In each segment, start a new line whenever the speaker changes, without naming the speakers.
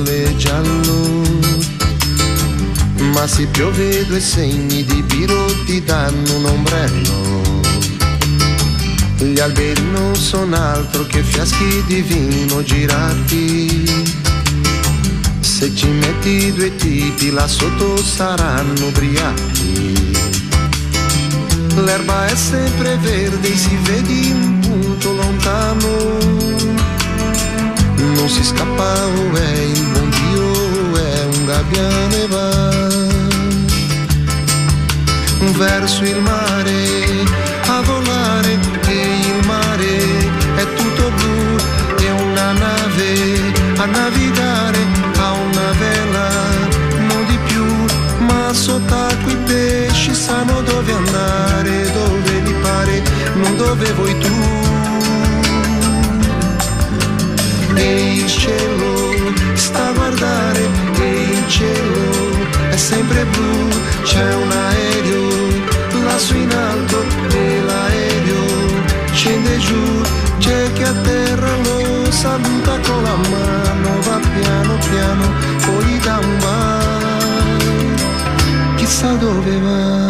sole giallo. Ma se piove 2 segni di biro ti danno un ombrello. Gli alberi non sono altro che fiaschi di vino girati. Se ci metti 2 tipi là sotto saranno ubriachi. L'erba è sempre verde, si vede un punto lontano. Non si scappa, oh, è il buon Dio, è un gabbiano va verso il mare a volare, e il mare è tutto blu, è una nave a navigare, ha una vela, non di più, ma sott'acqua i pesci sanno dove andare, dove gli pare, non dove vuoi tu. E il cielo sta a guardare, e il cielo è sempre blu, c'è un aereo lassù in alto e l'aereo scende giù, c'è che a terra lo saluta con la mano, va piano piano, poi gli dà un bacio, chissà dove va.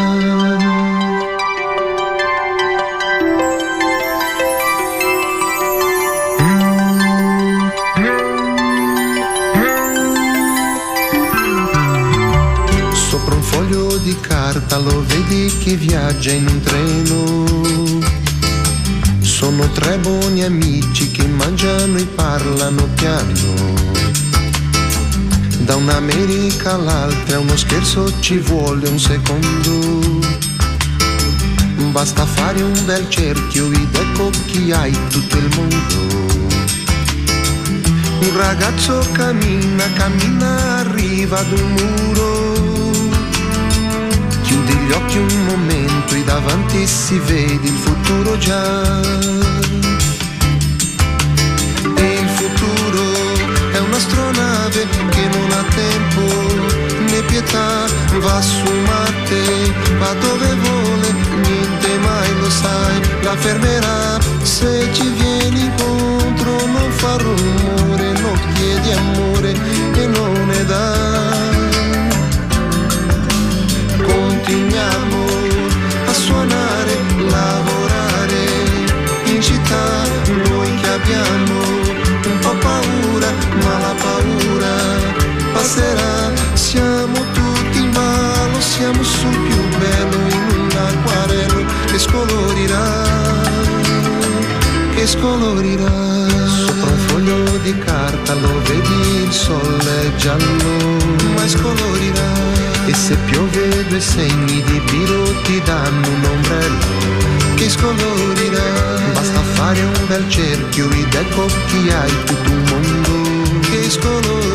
Di carta lo vedi che viaggia in un treno. Sono 3 buoni amici che mangiano e parlano piano. Da un'America all'altra uno scherzo ci vuole un secondo. Basta fare un bel cerchio ed ecco chi hai tutto il mondo. Un ragazzo cammina, cammina, arriva ad un muro. Chiudi gli occhi un momento e davanti si vede il futuro già. E il futuro è un'astronave che non ha tempo né pietà, va su Marte, va dove vuole, niente mai lo sai, la fermerà. Se ci vieni incontro non fa rumore, non chiedi amore e non ne dà. Continuiamo a suonare, lavorare in città, noi che abbiamo un po' paura, ma la paura passerà. Siamo tutti in ballo, siamo sul più bello, in un acquarello che scolorirà, che scolorirà. Sopra un foglio di carta lo vedi, il sole è giallo, ma scolorirà. E se piove 2 segni di biro ti danno un ombrello che scolorirà. Basta fare un bel cerchio ed ecco chi hai tutto un mondo che scolorirà.